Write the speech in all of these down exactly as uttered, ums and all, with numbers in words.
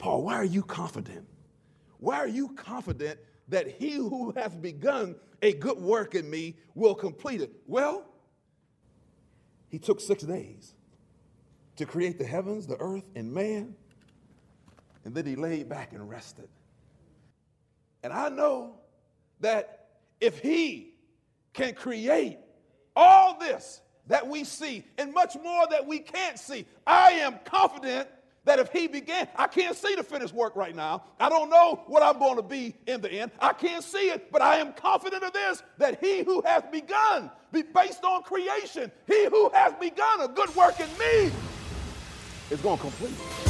Paul, why are you confident? Why are you confident that he who hath begun a good work in me will complete it? Well, he took six days to create the heavens, the earth, and man, and then he laid back and rested. And I know that if he can create all this that we see and much more that we can't see, I am confident that if he began, I can't see the finished work right now. I don't know what I'm going to be in the end. I can't see it, but I am confident of this, that he who hath begun, be based on creation, he who has begun a good work in me is going to complete it.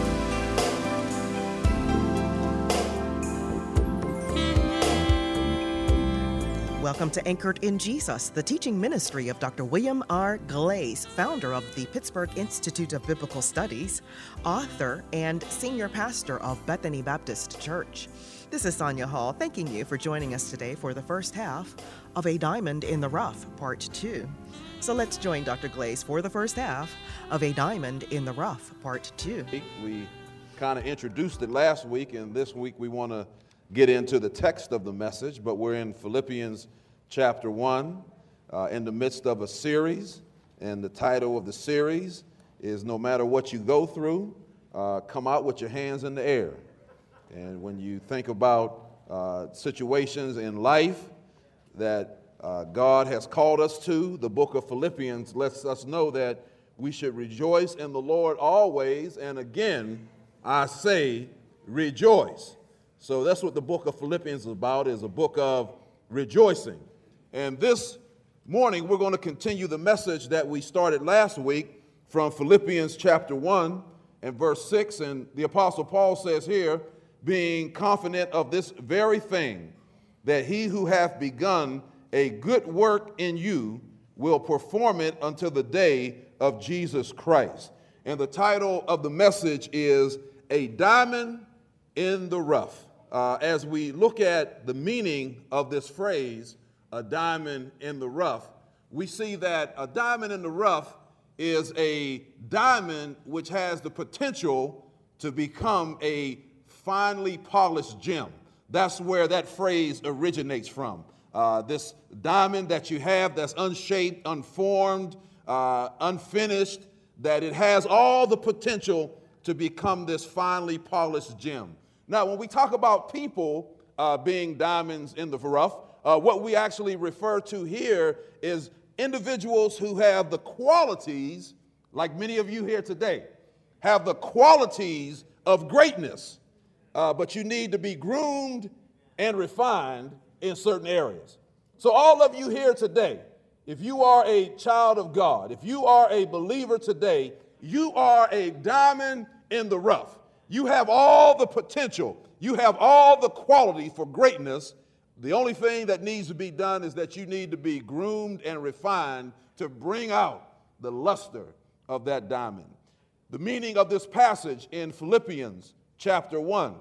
Welcome to Anchored in Jesus, the teaching ministry of Doctor William R. Glaze, founder of the Pittsburgh Institute of Biblical Studies, author, and senior pastor of Bethany Baptist Church. This is Sonia Hall, thanking you for joining us today for the first half of A Diamond in the Rough, Part two. So let's join Doctor Glaze for the first half of A Diamond in the Rough, Part two. We kind of introduced it last week, and this week we want to get into the text of the message, but we're in Philippians chapter one, uh, in the midst of a series, and the title of the series is No Matter What You Go Through, uh, Come Out With Your Hands in the Air. And when you think about uh, situations in life that uh, God has called us to, the book of Philippians lets us know that we should rejoice in the Lord always, and again, I say rejoice. So that's what the book of Philippians is about, is a book of rejoicing. And this morning, we're going to continue the message that we started last week from Philippians chapter one and verse six. And the Apostle Paul says here, being confident of this very thing, that he who hath begun a good work in you will perform it until the day of Jesus Christ. And the title of the message is A Diamond in the Rough. Uh, as we look at the meaning of this phrase, a diamond in the rough, we see that a diamond in the rough is a diamond which has the potential to become a finely polished gem. That's where that phrase originates from. Uh, this diamond that you have that's unshaped, unformed, uh, unfinished, that it has all the potential to become this finely polished gem. Now, when we talk about people uh, being diamonds in the rough, uh, what we actually refer to here is individuals who have the qualities, like many of you here today, have the qualities of greatness, uh, but you need to be groomed and refined in certain areas. So all of you here today, if you are a child of God, if you are a believer today, you are a diamond in the rough. You have all the potential. You have all the quality for greatness. The only thing that needs to be done is that you need to be groomed and refined to bring out the luster of that diamond. The meaning of this passage in Philippians chapter one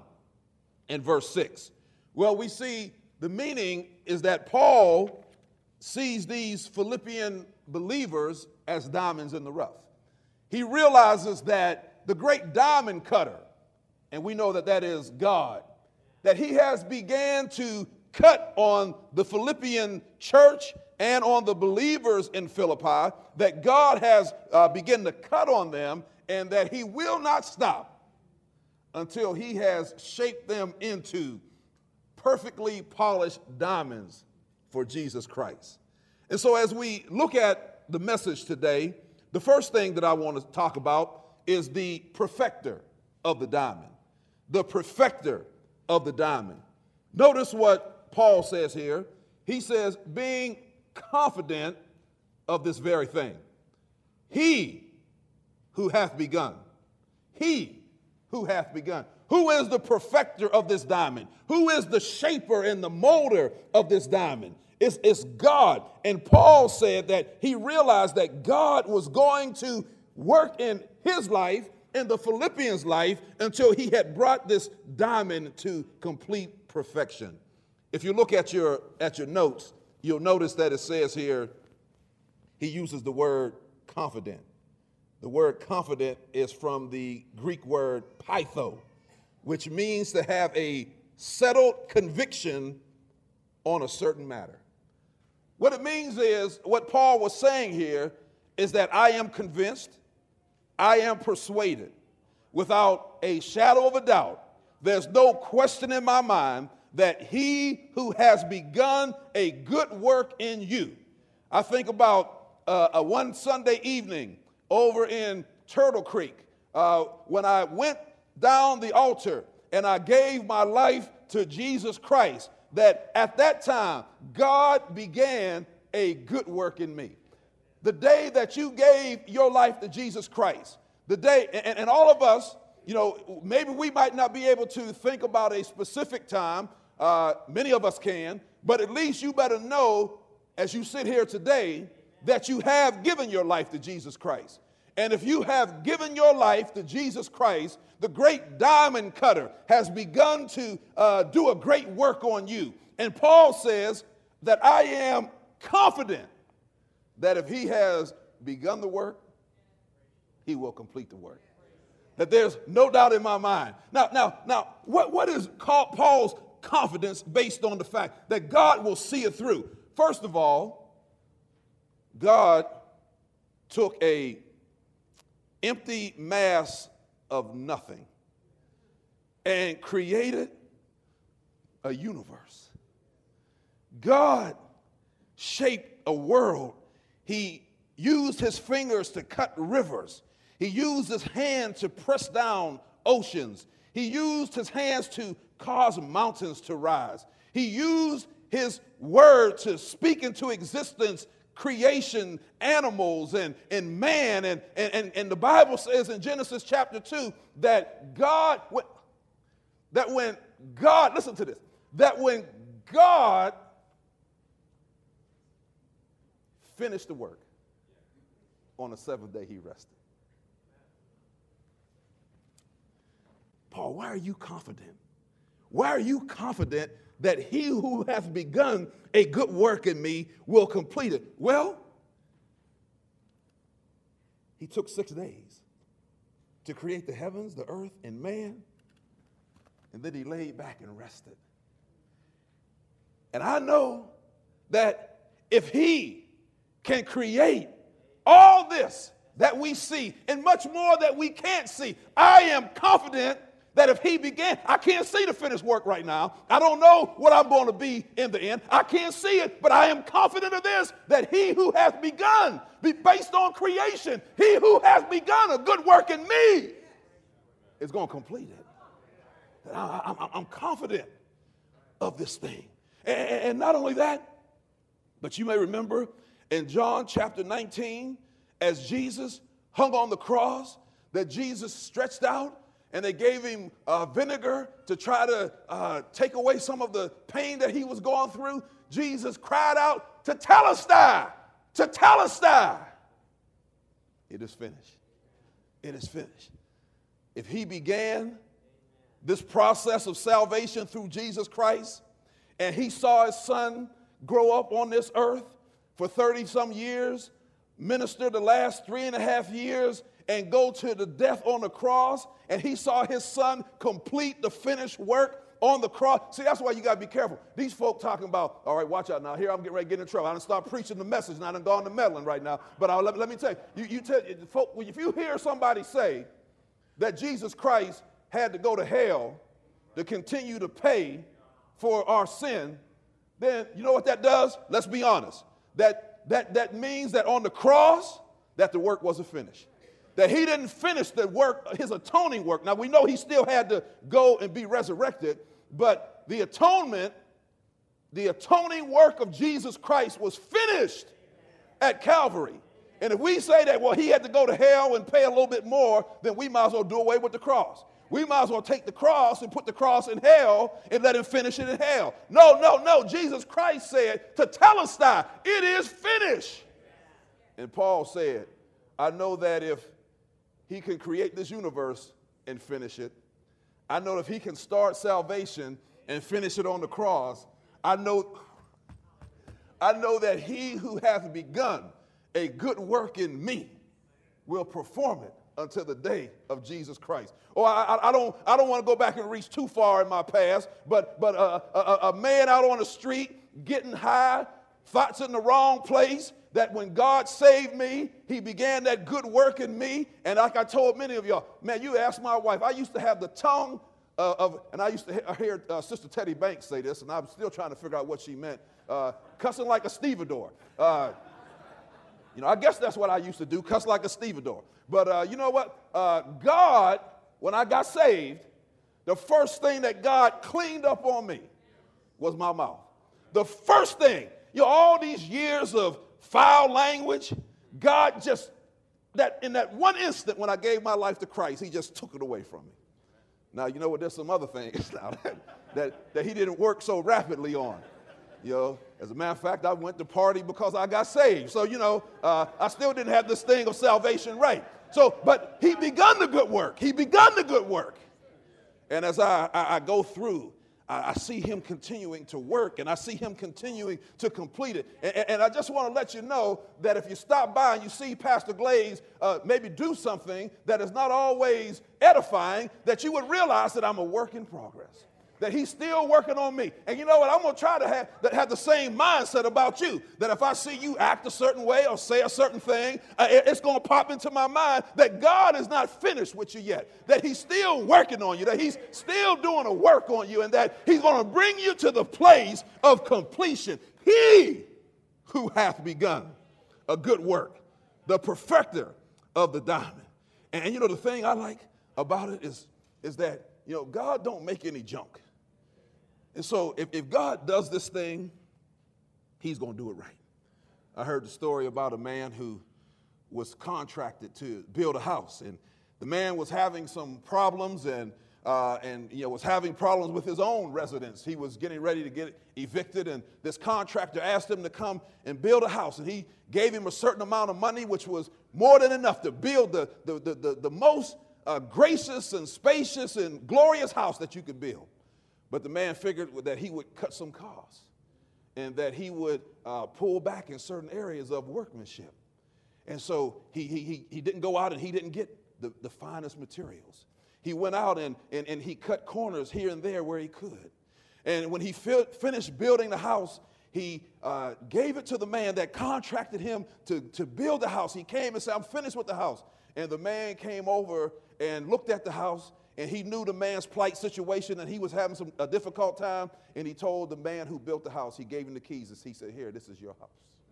and verse six. Well, we see the meaning is that Paul sees these Philippian believers as diamonds in the rough. He realizes that the great diamond cutter, and we know that that is God, that he has began to cut on the Philippian church and on the believers in Philippi, that God has uh, begun to cut on them, and that he will not stop until he has shaped them into perfectly polished diamonds for Jesus Christ. And so as we look at the message today, the first thing that I want to talk about is the perfecter of the diamond. The perfecter of the diamond. Notice what Paul says here. He says, being confident of this very thing. He who hath begun. He who hath begun. Who is the perfecter of this diamond? Who is the shaper and the molder of this diamond? It's, it's God. And Paul said that he realized that God was going to work in his life, in the Philippians' life, until he had brought this diamond to complete perfection. If you look at your, at your notes, you'll notice that it says here, he uses the word confident. The word confident is from the Greek word pytho. which means to have a settled conviction on a certain matter. What it means is, what Paul was saying here is that I am convinced, I am persuaded, without a shadow of a doubt. There's no question in my mind that he who has begun a good work in you. I think about uh, a one Sunday evening over in Turtle Creek uh, when I went down the altar and I gave my life to Jesus Christ, that at that time God began a good work in me. The day that you gave your life to Jesus Christ, the day, and, and all of us, you know, maybe we might not be able to think about a specific time. Uh, many of us can, but at least you better know as you sit here today that you have given your life to Jesus Christ. And if you have given your life to Jesus Christ, the great diamond cutter has begun to uh, do a great work on you. And Paul says that I am confident that if he has begun the work, he will complete the work. That there's no doubt in my mind. Now, now, now, what, what is Paul's confidence based on the fact that God will see it through? First of all, God took a empty mass of nothing and created a universe. God shaped a world. He used his fingers to cut rivers. He used his hand to press down oceans. He used his hands to cause mountains to rise. He used his word to speak into existence creation, animals, and, and man. And, and, and the Bible says in Genesis chapter two that God, that when God, listen to this, that when God finished the work, on the seventh day he rested. Paul, why are you confident? Why are you confident that he who hath begun a good work in me will complete it? Well, he took six days to create the heavens, the earth, and man, and then he laid back and rested. And I know that if he can create all this that we see and much more that we can't see, I am confident that if he began, I can't see the finished work right now. I don't know what I'm going to be in the end. I can't see it, but I am confident of this, that he who hath begun, be based on creation, he who hath begun a good work in me is going to complete it. I, I, I'm confident of this thing. And, and not only that, but you may remember in John chapter nineteen, as Jesus hung on the cross, that Jesus stretched out and they gave him uh, vinegar to try to uh, take away some of the pain that he was going through. Jesus cried out, "Tetelestai, tetelestai." It is finished. It is finished. If he began this process of salvation through Jesus Christ, and he saw his son grow up on this earth for thirty some years, minister the last three and a half years, and go to the death on the cross, and he saw his son complete the finished work on the cross. See, that's why you got to be careful. These folk talking about, all right, watch out now. Here I'm getting ready to get in trouble. I done start preaching the message, and I done gone to meddling right now. But I'll, let, let me tell you, you, you tell, folk, if you hear somebody say that Jesus Christ had to go to hell to continue to pay for our sin, then you know what that does? Let's be honest. That, that, that means that on the cross, that the work wasn't finished. That he didn't finish the work, his atoning work. Now, we know he still had to go and be resurrected, but the atonement, the atoning work of Jesus Christ was finished at Calvary. And if we say that, well, he had to go to hell and pay a little bit more, then we might as well do away with the cross. We might as well take the cross and put the cross in hell and let him finish it in hell. No, no, no. Jesus Christ said, "Tetelestai, it is finished." And Paul said, I know that if he can create this universe and finish it, I know if he can start salvation and finish it on the cross, I know, I know that he who hath begun a good work in me will perform it until the day of Jesus Christ. Or I, I, I don't, I don't want to go back and reach too far in my past, but, but uh, a, a man out on the street getting high, thoughts in the wrong place, that when God saved me, he began that good work in me. And like I told many of y'all, man, you ask my wife, I used to have the tongue uh, of, and I used to he- hear uh, Sister Teddy Banks say this, and I'm still trying to figure out what she meant, uh, cussing like a stevedore. Uh, you know, I guess that's what I used to do, cuss like a stevedore. But uh, you know what? Uh, God, when I got saved, the first thing that God cleaned up on me was my mouth. The first thing, you know, all these years of foul language, God just, that in that one instant when I gave my life to Christ, he just took it away from me. Now, you know what, there's some other things now that, that, that he didn't work so rapidly on. You know, as a matter of fact, I went to party because I got saved. So, you know, uh, I still didn't have this thing of salvation right. So, but he begun the good work. He begun the good work. And as I, I, I go through, I see him continuing to work, and I see him continuing to complete it. And, and I just want to let you know that if you stop by and you see Pastor Glaze uh, maybe do something that is not always edifying, that you would realize that I'm a work in progress, that he's still working on me. And you know what? I'm going to try to have, that have the same mindset about you, that if I see you act a certain way or say a certain thing, uh, it, it's going to pop into my mind that God is not finished with you yet, that he's still working on you, that he's still doing a work on you, and that he's going to bring you to the place of completion. He who hath begun a good work, the perfecter of the diamond. And, and you know, the thing I like about it is, is that, you know, God don't make any junk. And so if, if God does this thing, he's going to do it right. I heard the story about a man who was contracted to build a house, and the man was having some problems and, uh, and you know, was having problems with his own residence. He was getting ready to get evicted, and this contractor asked him to come and build a house, and he gave him a certain amount of money, which was more than enough to build the, the, the, the, the most uh, gracious and spacious and glorious house that you could build. But the man figured that he would cut some costs and that he would uh, pull back in certain areas of workmanship. And so he, he, he didn't go out and he didn't get the, the finest materials. He went out and, and, and he cut corners here and there where he could. And when he fi- finished building the house, he uh, gave it to the man that contracted him to, to build the house. He came and said, I'm finished with the house. And the man came over and looked at the house, and he knew the man's plight situation, and he was having some, a difficult time, and he told the man who built the house, he gave him the keys, and he said, here, this is your house.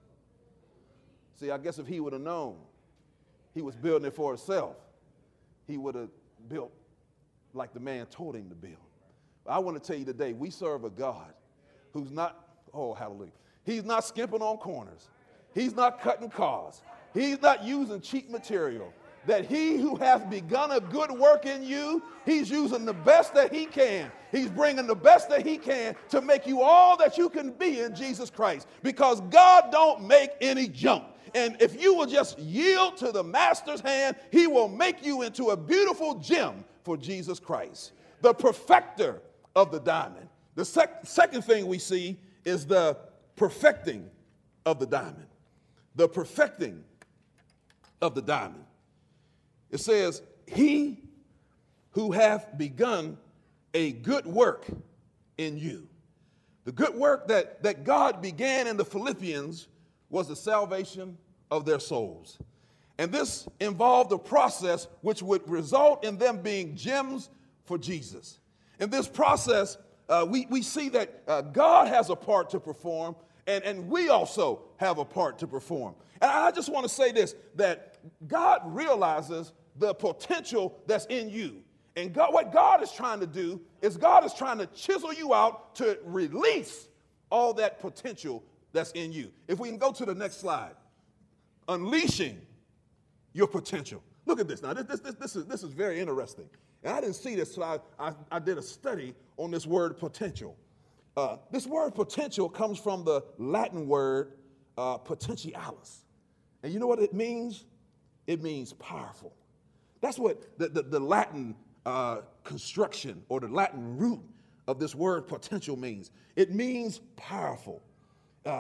See, I guess if he would have known he was building it for himself, he would have built like the man told him to build. I want to tell you today, we serve a God who's not, oh, hallelujah, he's not skimping on corners. He's not cutting cars. He's not using cheap material. That he who hath begun a good work in you, he's using the best that he can. He's bringing the best that he can to make you all that you can be in Jesus Christ. Because God don't make any junk. And if you will just yield to the master's hand, he will make you into a beautiful gem for Jesus Christ. The perfecter of the diamond. The sec- second thing we see is the perfecting of the diamond. The perfecting of the diamond. It says, he who hath begun a good work in you. The good work that, that God began in the Philippians was the salvation of their souls. And this involved a process which would result in them being gems for Jesus. In this process, uh, we, we see that uh, God has a part to perform, and, and we also have a part to perform. And I just want to say this, that God realizes the potential that's in you. And God, what God is trying to do is God is trying to chisel you out to release all that potential that's in you. If we can go to the next slide. Unleashing your potential. Look at this now. This, this, this, this, is, this is very interesting. And I didn't see this until I, I, I did a study on this word potential. Uh, this word potential comes from the Latin word uh, potentialis. And you know what it means? It means powerful. That's what the, the, the Latin uh, construction or the Latin root of this word potential means. It means powerful. Uh,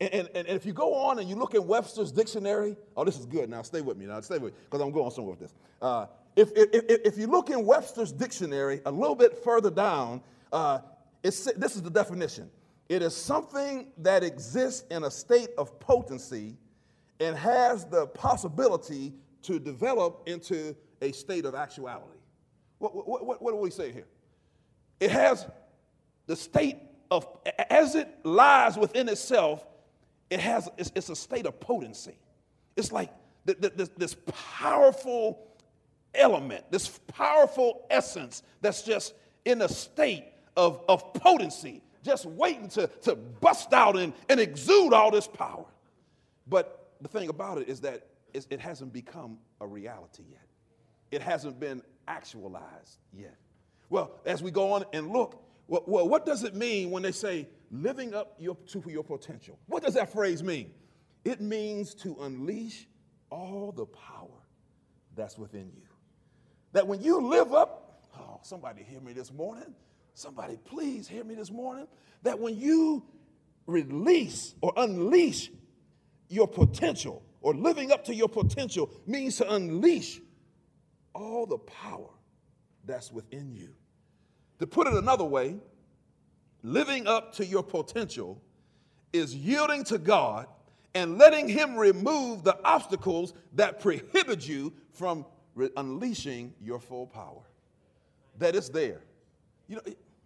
And, and, and if you go on and you look in Webster's dictionary, oh, this is good. Now, stay with me. Now, stay with me, because I'm going somewhere with this. Uh, if, if, if, if you look in Webster's dictionary a little bit further down, uh, it's, this is the definition. It is something that exists in a state of potency and has the possibility to develop into a state of actuality. What, what, what, what are we saying here? It has the state of, as it lies within itself, it has, it's, it's a state of potency. It's like th- th- this, this powerful element, this powerful essence that's just in a state of, of potency, just waiting to, to bust out and, and exude all this power. But the thing about it is that it hasn't become a reality yet. It hasn't been actualized yet. Well, as we go on and look, well, well what does it mean when they say living up your, to your potential? What does that phrase mean? It means to unleash all the power that's within you. That when you live up, oh, somebody hear me this morning. Somebody please hear me this morning. That when you release or unleash your potential, or living up to your potential means to unleash all the power that's within you. To put it another way, living up to your potential is yielding to God and letting him remove the obstacles that prohibit you from re- unleashing your full power. That is there. You know,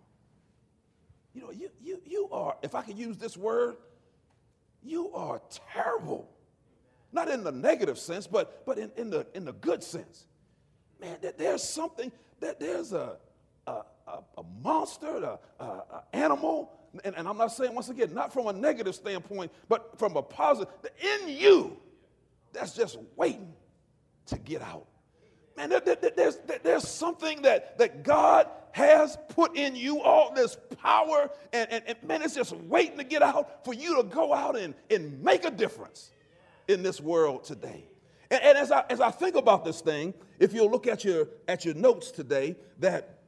you know, you, you, you are, if I could use this word, you are terrible. Not in the negative sense, but, but in, in, the, in the good sense. Man, that there's something, that there's a, a, a, a monster, an animal, and, and I'm not saying, once again, not from a negative standpoint, but from a positive, in you, that's just waiting to get out. Man, there, there, there's, there, there's something that, that God has put in you, all this power, and, and, and man, it's just waiting to get out for you to go out and, and make a difference in this world today. And, and as I as I think about this thing, if you'll look at your at your notes today, that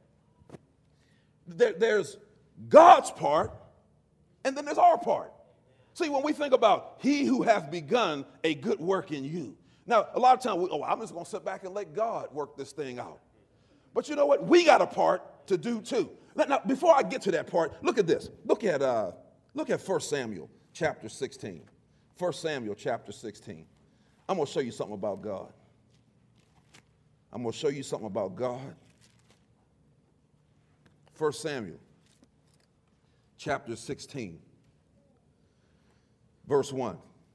there, there's God's part, and then there's our part. See, when we think about he who hath begun a good work in you. Now, a lot of times, we, oh, I'm just going to sit back and let God work this thing out. But you know what? We got a part to do too. Now, before I get to that part, look at this. Look at uh, look at First Samuel chapter sixteen. First Samuel chapter sixteen. I'm going to show you something about God. I'm going to show you something about God. First Samuel chapter sixteen, verse one.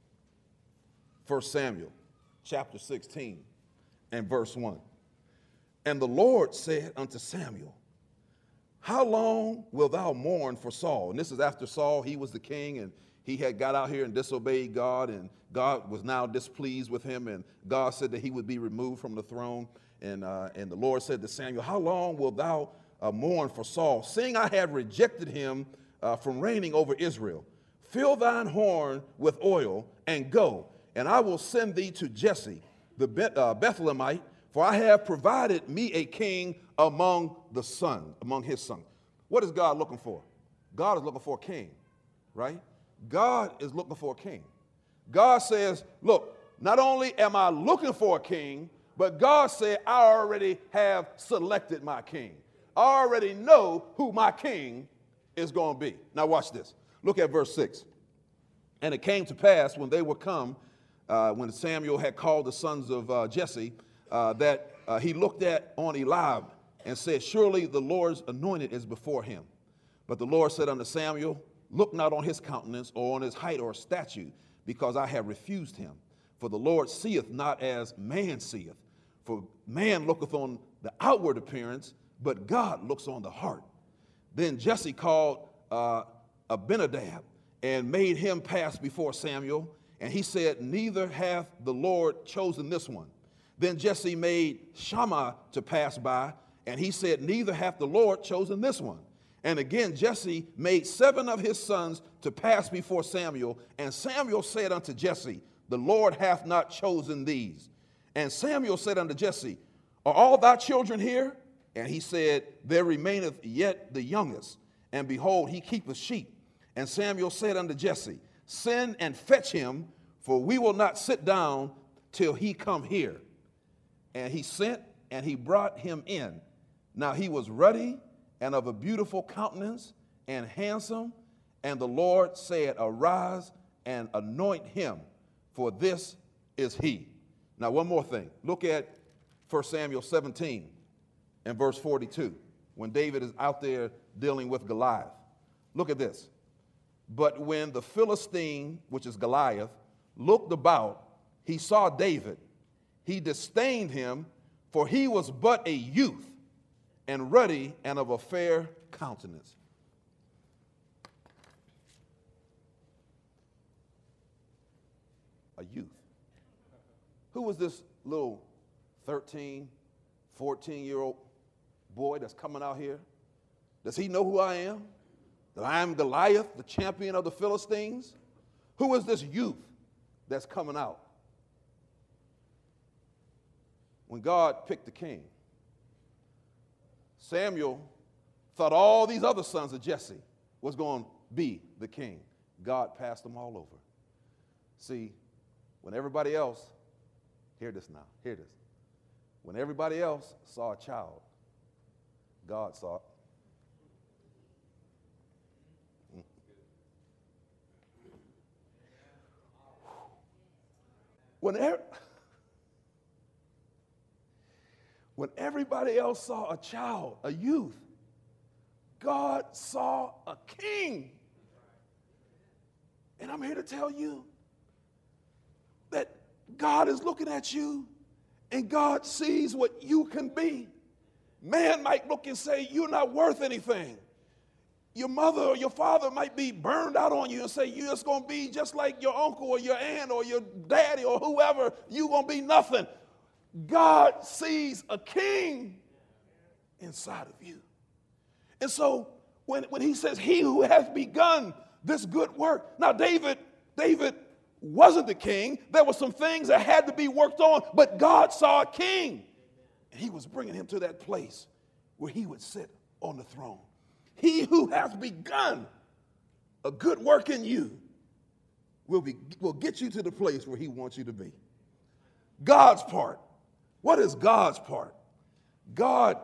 First Samuel chapter sixteen and verse one. And the Lord said unto Samuel, how long wilt thou mourn for Saul? And this is after Saul, he was the king, and he had got out here and disobeyed God, and God was now displeased with him, and God said that he would be removed from the throne. And, uh, and the Lord said to Samuel, how long wilt thou uh, mourn for Saul, seeing I have rejected him uh, from reigning over Israel? Fill thine horn with oil, and go, and I will send thee to Jesse, the Beth- uh, Bethlehemite, for I have provided me a king among the son, among his sons. What is God looking for? God is looking for a king, right? God is looking for a king. God says, look, not only am I looking for a king, but God said, I already have selected my king. I already know who my king is going to be. Now watch this. Look at verse six. And it came to pass when they were come, uh, when Samuel had called the sons of uh, Jesse, uh, that uh, he looked at on Eliab and said, surely the Lord's anointed is before him. But the Lord said unto Samuel, look not on his countenance or on his height or statue, because I have refused him. For the Lord seeth not as man seeth. For man looketh on the outward appearance, but God looks on the heart. Then Jesse called uh, Abinadab and made him pass before Samuel. And he said, neither hath the Lord chosen this one. Then Jesse made Shammah to pass by, and he said, neither hath the Lord chosen this one. And again, Jesse made seven of his sons to pass before Samuel. And Samuel said unto Jesse, the Lord hath not chosen these. And Samuel said unto Jesse, are all thy children here? And he said, there remaineth yet the youngest. And behold, he keepeth sheep. And Samuel said unto Jesse, Send and fetch him, for we will not sit down till he come here. And he sent, and he brought him in. Now he was ruddy and of a beautiful countenance and handsome. And the Lord said, arise and anoint him, for this is he. Now one more thing. Look at First Samuel seventeen and verse forty-two, when David is out there dealing with Goliath. Look at this. But when the Philistine, which is Goliath, looked about, he saw David. He disdained him, for he was but a youth, and ruddy and of a fair countenance. A youth. Who was this little thirteen, fourteen-year-old boy that's coming out here? Does he know who I am? That I am Goliath, the champion of the Philistines? Who is this youth that's coming out? When God picked the king, Samuel thought all these other sons of Jesse was going to be the king. God passed them all over. See, when everybody else, hear this now, hear this. When everybody else saw a child, God saw it. When, er- when everybody else saw a child, a youth, God saw a king. And I'm here to tell you that God is looking at you and God sees what you can be. Man might look and say, you're not worth anything. Your mother or your father might be burned out on you and say, you're just going to be just like your uncle or your aunt or your daddy or whoever. You're going to be nothing. God sees a king inside of you. And so when, when he says, he who has begun this good work. Now, David, David wasn't the king. There were some things that had to be worked on, but God saw a king. And he was bringing him to that place where he would sit on the throne. He who has begun a good work in you will, be, will get you to the place where he wants you to be. God's part. What is God's part? God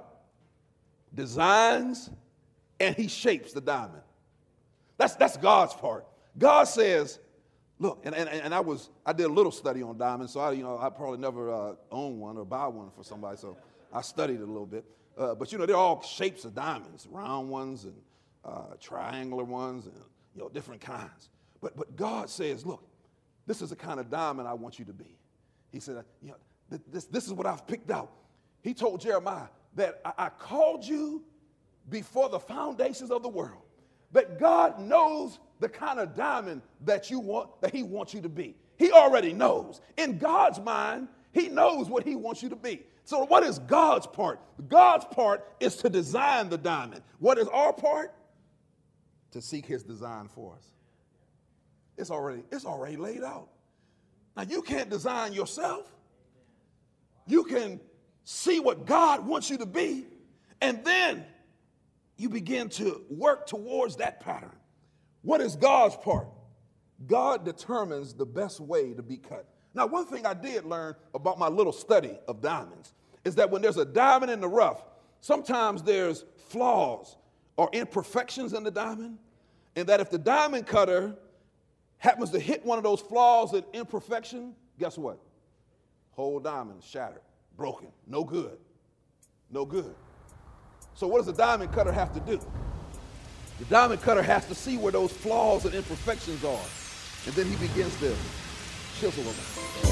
designs and he shapes the diamond. That's, that's God's part. God says, look, and, and, and I was I did a little study on diamonds, so I, you know, I probably never uh, own one or buy one for somebody, so I studied it a little bit. Uh, but, you know, they're all shapes of diamonds, round ones and uh, triangular ones and, you know, different kinds. But but God says, look, this is the kind of diamond I want you to be. He said, you know, th- this, this is what I've picked out. He told Jeremiah that I, I called you before the foundations of the world, that God knows the kind of diamond that you want, that he wants you to be. He already knows. In God's mind, he knows what he wants you to be. So what is God's part? God's part is to design the diamond. What is our part? To seek his design for us. It's already, it's already laid out. Now, you can't design yourself. You can see what God wants you to be, and then you begin to work towards that pattern. What is God's part? God determines the best way to be cut. Now, one thing I did learn about my little study of diamonds is that when there's a diamond in the rough, sometimes there's flaws or imperfections in the diamond, and that if the diamond cutter happens to hit one of those flaws and imperfection, guess what? Whole diamond shattered, broken, no good, no good. So what does the diamond cutter have to do? The diamond cutter has to see where those flaws and imperfections are, and then he begins to chisel them.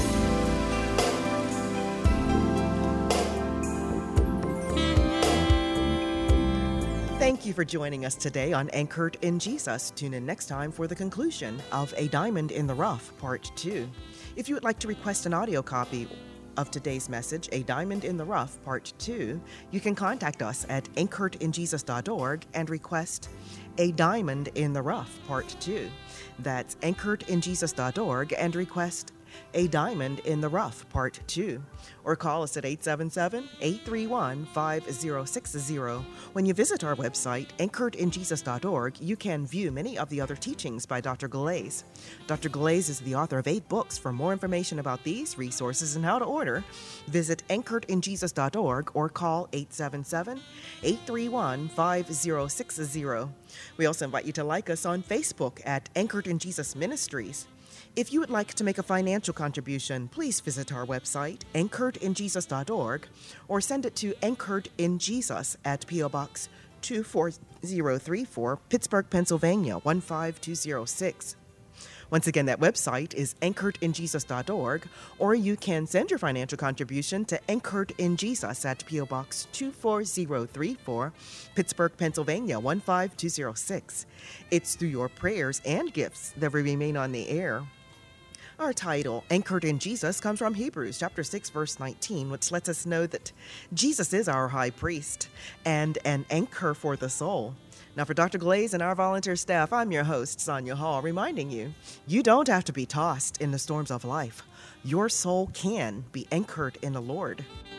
Thank you for joining us today on Anchored in Jesus. Tune in next time for the conclusion of A Diamond in the Rough, Part two. If you would like to request an audio copy of today's message, A Diamond in the Rough, Part two, you can contact us at anchored in jesus dot org and request A Diamond in the Rough, Part two. That's anchored in jesus dot org and request A Diamond in the Rough, Part two. Or call us at eight seven seven, eight three one, five zero six zero. When you visit our website, anchored in jesus dot org, you can view many of the other teachings by Doctor Galais. Doctor Galais is the author of eight books. For more information about these resources and how to order, visit anchored in jesus dot org or call eight seven seven, eight three one, five zero six zero. We also invite you to like us on Facebook at Anchored in Jesus Ministries. If you would like to make a financial contribution, please visit our website, anchored in jesus dot org, or send it to Anchored in Jesus at P O Box two four zero three four, Pittsburgh, Pennsylvania one five two zero six. Once again, that website is anchored in jesus dot org, or you can send your financial contribution to Anchored in Jesus at P O Box two four zero three four, Pittsburgh, Pennsylvania one five two zero six. It's through your prayers and gifts that we remain on the air. Our title, Anchored in Jesus, comes from Hebrews chapter six, verse nineteen, which lets us know that Jesus is our high priest and an anchor for the soul. Now, for Doctor Galais and our volunteer staff, I'm your host, Sonia Hall, reminding you, you don't have to be tossed in the storms of life. Your soul can be anchored in the Lord.